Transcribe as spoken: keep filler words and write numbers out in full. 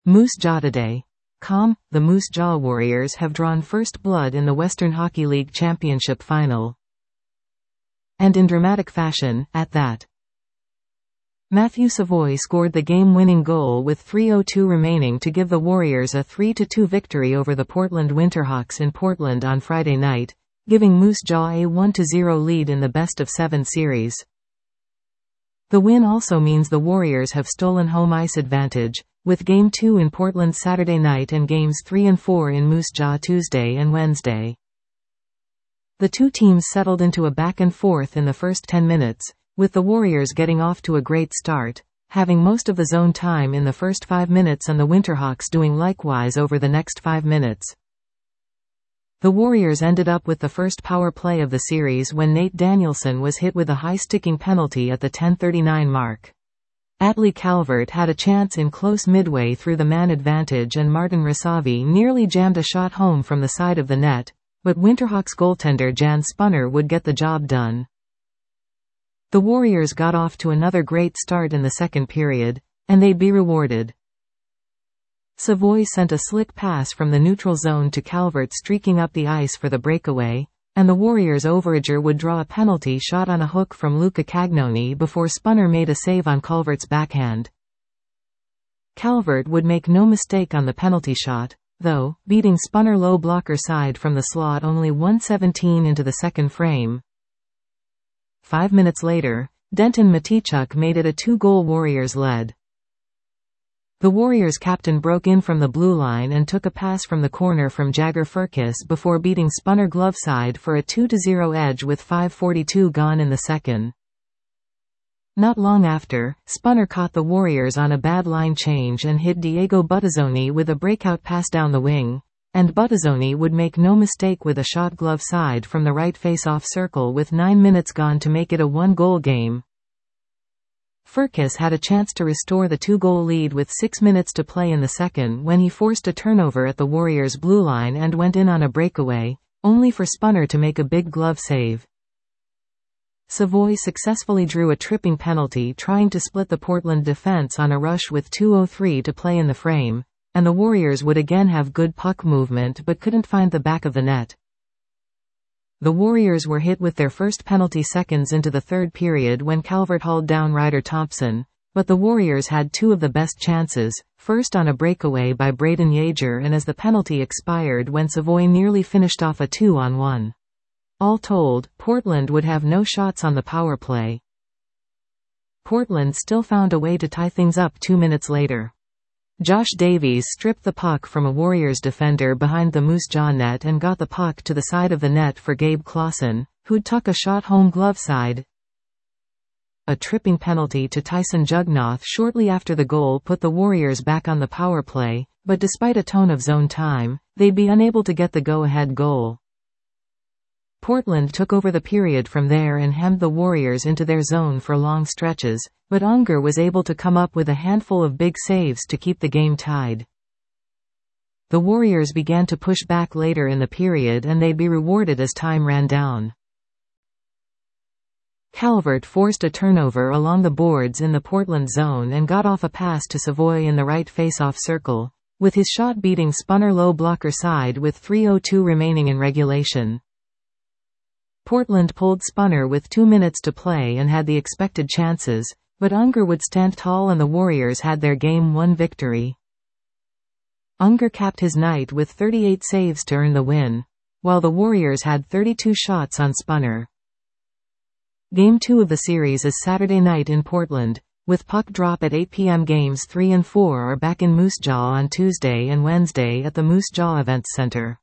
Moose Jaw today. Com. The Moose Jaw Warriors have drawn first blood in the Western Hockey League Championship Final. And in dramatic fashion, at that. Matthew Savoie scored the game-winning goal with three oh two remaining to give the Warriors a three to two victory over the Portland Winterhawks in Portland on Friday night, giving Moose Jaw a one to zero lead in the best-of-seven series. The win also means the Warriors have stolen home ice advantage, with Game two in Portland Saturday night and Games three and four in Moose Jaw Tuesday and Wednesday. The two teams settled into a back-and-forth in the first ten minutes, with the Warriors getting off to a great start, having most of the zone time in the first five minutes and the Winterhawks doing likewise over the next five minutes. The Warriors ended up with the first power play of the series when Nate Danielson was hit with a high-sticking penalty at the ten thirty-nine mark. Atlee Calvert had a chance in close midway through the man advantage and Martin Rysavy nearly jammed a shot home from the side of the net, but Winterhawks goaltender Jan Spunner would get the job done. The Warriors got off to another great start in the second period, and they'd be rewarded. Savoie sent a slick pass from the neutral zone to Calvert streaking up the ice for the breakaway, and the Warriors' overager would draw a penalty shot on a hook from Luca Cagnoni before Spunner made a save on Calvert's backhand. Calvert would make no mistake on the penalty shot, though, beating Spunner low blocker side from the slot only one seventeen into the second frame. Five minutes later, Denton Mateychuk made it a two-goal Warriors lead. The Warriors captain broke in from the blue line and took a pass from the corner from Jagger Firkus before beating Spunner glove side for a two to zero edge with five forty-two gone in the second. Not long after, Spunner caught the Warriors on a bad line change and hit Diego Buttazzoni with a breakout pass down the wing, and Buttazzoni would make no mistake with a shot glove side from the right face-off circle with nine minutes gone to make it a one-goal game. Firkus had a chance to restore the two-goal lead with six minutes to play in the second when he forced a turnover at the Warriors' blue line and went in on a breakaway, only for Spunner to make a big glove save. Savoie successfully drew a tripping penalty trying to split the Portland defense on a rush with two oh three to play in the frame, and the Warriors would again have good puck movement but couldn't find the back of the net. The Warriors were hit with their first penalty seconds into the third period when Calvert hauled down Ryder Thompson, but the Warriors had two of the best chances, first on a breakaway by Braden Yager and as the penalty expired when Savoie nearly finished off a two-on-one. All told, Portland would have no shots on the power play. Portland still found a way to tie things up two minutes later. Josh Davies stripped the puck from a Warriors defender behind the Moose Jaw net and got the puck to the side of the net for Gabe Clausen, who'd tuck a shot home glove side. A tripping penalty to Tyson Jugnoth shortly after the goal put the Warriors back on the power play, but despite a ton of zone time, they'd be unable to get the go-ahead goal. Portland took over the period from there and hemmed the Warriors into their zone for long stretches, but Unger was able to come up with a handful of big saves to keep the game tied. The Warriors began to push back later in the period and they'd be rewarded as time ran down. Calvert forced a turnover along the boards in the Portland zone and got off a pass to Savoie in the right face-off circle, with his shot beating Spunner low blocker side with three oh two remaining in regulation. Portland pulled Spunner with two minutes to play and had the expected chances, but Unger would stand tall and the Warriors had their game one victory. Unger capped his night with thirty-eight saves to earn the win, while the Warriors had thirty-two shots on Spunner. Game two of the series is Saturday night in Portland, with puck drop at eight p m Games three and four are back in Moose Jaw on Tuesday and Wednesday at the Moose Jaw Events Center.